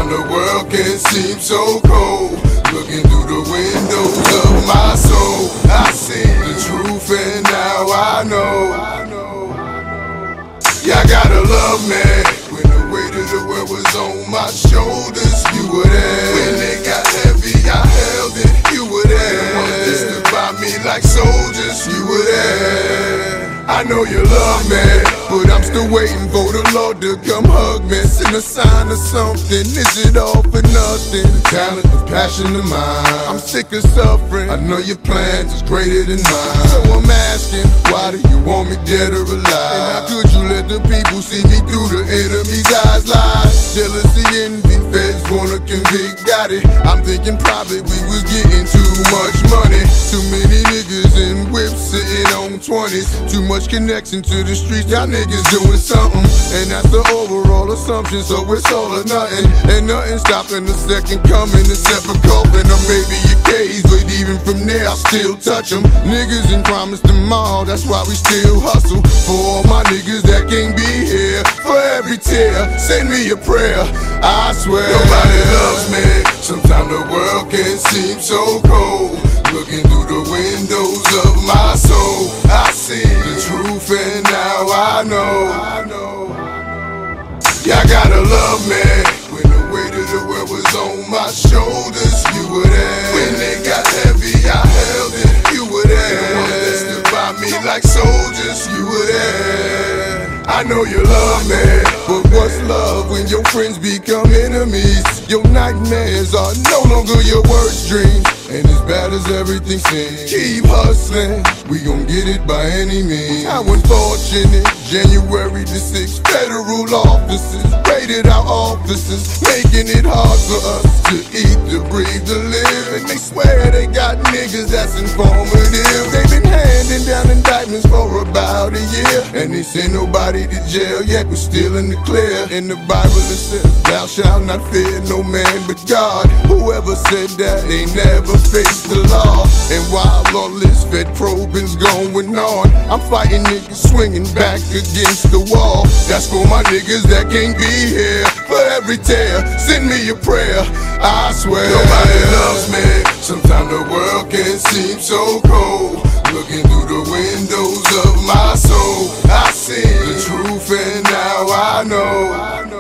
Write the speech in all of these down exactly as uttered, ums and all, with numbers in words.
Sometimes the world can seem so cold. Looking through the windows of my soul, I see the truth and now I know. Yeah, I gotta love me. When the weight of the world was on my shoulders, you were there. When it got heavy, I held it, you were there. Wanted to by me like soldiers, you were there. I know you love me, but I'm still waiting for the Lord to come hug me. Send a sign or something, is it all for nothing? The talent, the passion of mine, I'm sick of suffering. I know your plans is greater than mine. So I'm asking, why do you want me dead or alive? And how could you let the people see me through the enemy's eyes? Lies, jealousy, envy, feds wanna convict, got it. I'm thinking probably we was getting too much money. Too many niggas in whips sitting on twenties. Too much Much connection to the streets, y'all niggas doing something. And that's the overall assumption, so it's all or nothing. And nothing stopping the second coming except for coping. Or maybe your case, but even from there I still touch them. Niggas ain't promised tomorrow, that's why we still hustle. For all my niggas that can't be here, for every tear, send me a prayer, I swear. Nobody loves me, sometimes the world can seem so cold. Looking through the windows of my soul, I see the truth and now I know. Yeah, I gotta love me. When the weight of the world was on my shoulders, you were there. When it got heavy, I held it, you were there. Wanted to by me like soldiers, you were there. I know you love me, but what's love when your friends become enemies? Your nightmares are no longer your worst dreams. And as bad as everything seems, keep hustling, we gon' get it by any means. How unfortunate, January the sixth, federal officers raided our offices, making it hard for us to eat, to breathe, to live. And they swear they got niggas that's informative. They've been handing down indictments for about a year, and they send nobody to jail yet, we're still in the clear. In the Bible it says, thou shalt not fear no man but God. Whoever said that, they never face the law. And while all this Fed probing's going on, I'm fighting niggas swinging back against the wall. That's for my niggas that can't be here. For every tear, send me a prayer, I swear. Nobody loves me, sometimes the world can seem so cold. Looking through the windows of my soul, I see the truth and now I know.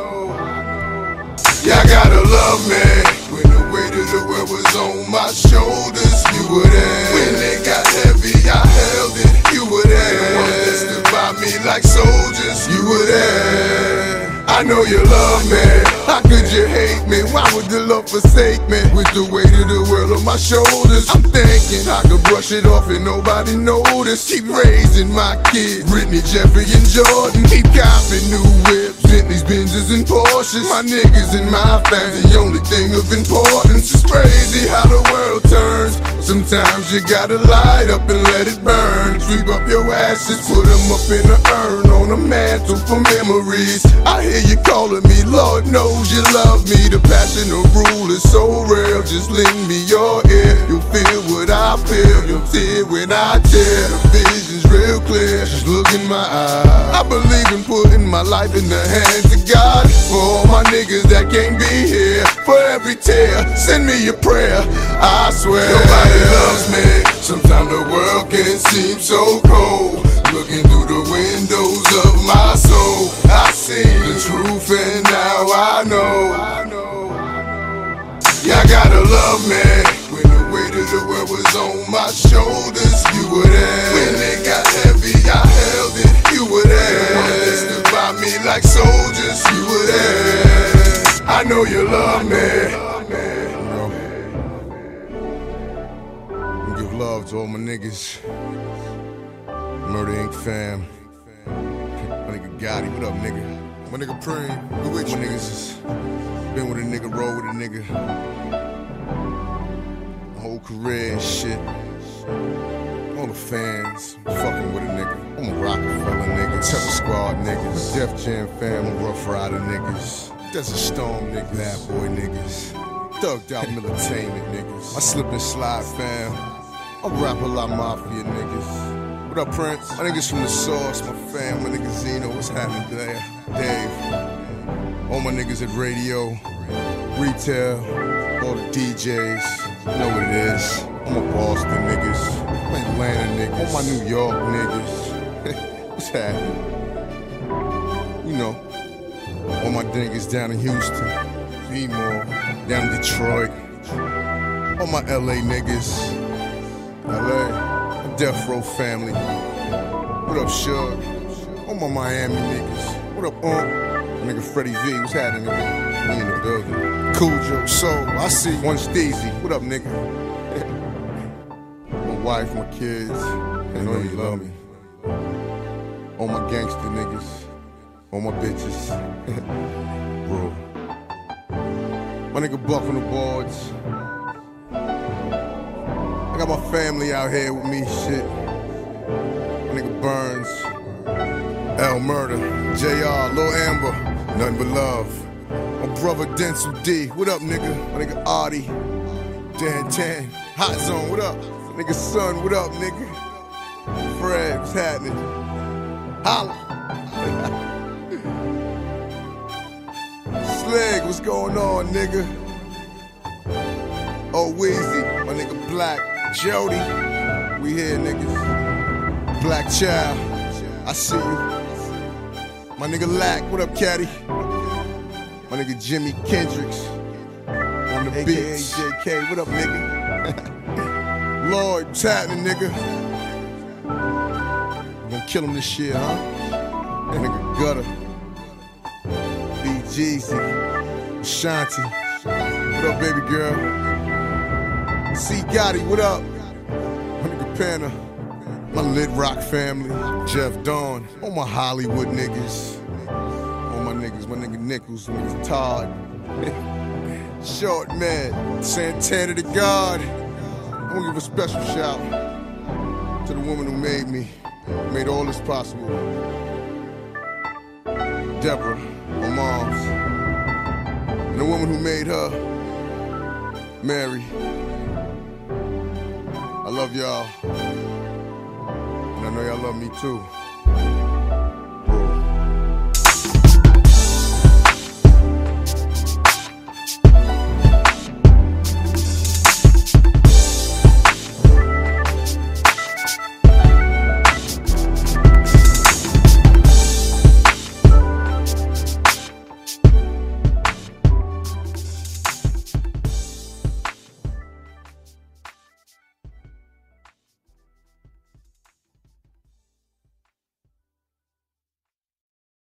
Yeah, I gotta love me. When the weight of the world was on my shoulders, you were there. When it got heavy, I held it, you were there. Wanted to by me like soldiers, you were there. I know you love me, how could you hate me? Why would the love forsake me? With the weight of the world on my shoulders, I'm thinking I could brush it off and nobody notice. Keep raising my kids, Brittany, Jeffrey, and Jordan. Keep copping new whips, Bentleys, Benzes, and Porsches. My niggas and my family, the only thing of importance. It's crazy how the world turns. Sometimes you gotta light up and let it burn. Sweep up your ashes, put them up in an urn on a mantle for memories. I hear you calling me, Lord knows you love me. The passion of rule is so real, just lend me your ear. You'll feel what I feel, you'll tear when I tear. The vision's real clear, just look in my eyes. I believe in putting my life in the hands of God. For all my niggas that can't be here, for every tear, send me a prayer, I swear. Nobody loves me, sometimes the world can seem so cold. Looking through the windows of my soul, I see the truth and now I know. Yeah, I gotta love me. When the weight of the world was on my shoulders, you were there. When it got heavy, I held it, you were there. Wanted to by me like soldiers, you were there. I know you love me. Give love to all my niggas, Murder Incorporated fam. My nigga Gotti, what up, nigga? My nigga Preem, good with you niggas. Is been with a nigga, roll with a nigga. My whole career and shit. All the fans, fucking with a nigga. I'm a Rockefeller nigga, Temple Squad niggas, Def Jam fam, Rough Rider niggas, Desert Storm niggas, Bad Boy niggas, Thugged Out Militainment niggas, my Slip and Slide fam, I rap a lot Mafia niggas. What up, Prince? My niggas from the Source, my fam, my nigga Zeno, what's happening there? Dave, all my niggas at Radio, retail, all the D Js, you know what it is. All my Boston niggas, my Atlanta niggas, all my New York niggas. What's happening? You know, all my niggas down in Houston, Seymour, down in Detroit, all my L A niggas, L A, my Death Row family. What up, Shug? All my Miami niggas. What up, Unc? My nigga Freddie V, what's happening, nigga? We in the building. Cujo, Soul, I see one Steezy. What up, nigga? My wife, my kids, I know you love me. All my gangster niggas, all my bitches. Bro. My nigga Buck on the boards. I got my family out here with me, shit. My nigga Burns, L Murder, J R, Lil Amber. Nothing but love. My brother Denzel D, what up, nigga? My nigga Artie, Dan Tan, Hot Zone, what up? My nigga Son, what up, nigga? Fred, what's happening? Holla. Slig, what's going on, nigga? Oh, Weezy, my nigga Black, Jody, we here, niggas. Black Child, I see you. My nigga Lack, what up, Caddy? My nigga Jimmy Kendricks on the beats. J K, what up, nigga? Lloyd, what's happening, nigga? I'm gonna kill him this year, huh? That nigga Gutter, B Jeezy, Ashanti, what up, baby girl? C Gotti, what up? My nigga Panna. My Lit Rock family, Jeff Dawn, all my Hollywood niggas, all my niggas, my nigga Nichols, my nigga Todd, Short Man, Santana the God. I want to give a special shout to the woman who made me, made all this possible. Deborah, my mom's, and the woman who made her, Mary. I love y'all. I know y'all love me too.